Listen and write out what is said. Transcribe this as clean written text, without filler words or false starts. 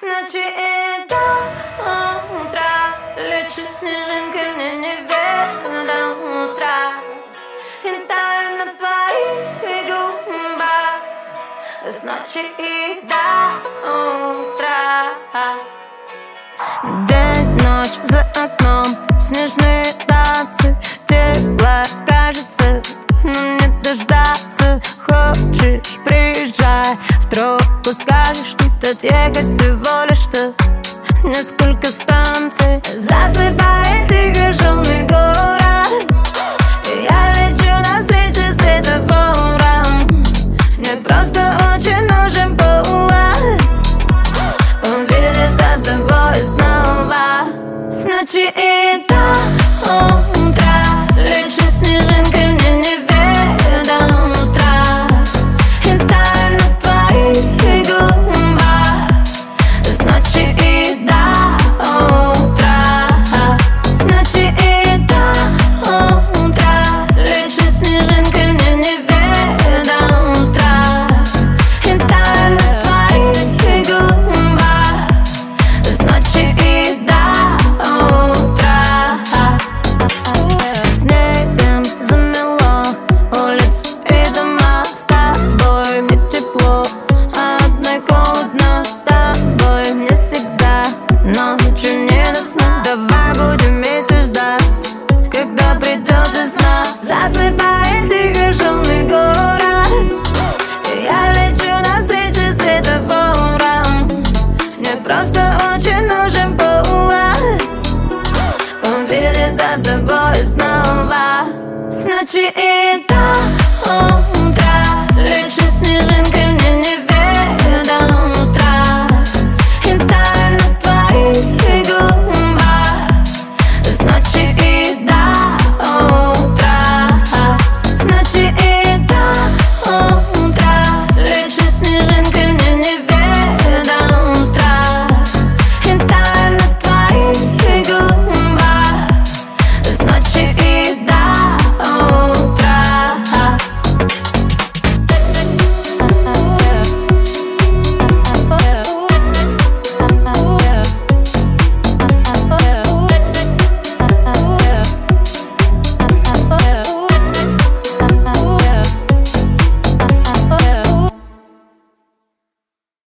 ночи и до утра лечу снежинкой в неведомый страх и таю на твоих губах с ночи и до утра. День, ночь за окном, снежные танцы, тепло кажется, но не дождаться. Хочешь, приезжай в тропу, скажешь, тут отъехать всего лишь что несколько станций. Засыпает тихо шумный город, и я лечу навстречу светофорам. Мне просто очень нужен повод увидеться с тобой снова. С ночи и до утра лечу снежинкой в неведомый страх и таю на твоих губах с ночи и до утра. С ночи и до утра лечу снежинкой в неведомый страх и таю на твоих губах с ночи и до утра. Снегом замело улицы и дома. С тобой мне тепло, а одной холодно. С тобой мне всегда ночью не до сна. Давай будем вместе ждать, когда придет весна. Засыпает тихо шумный город, и я лечу навстречу светофорам. Мне просто очень нужен повод увидеться с тобой снова. С ночи и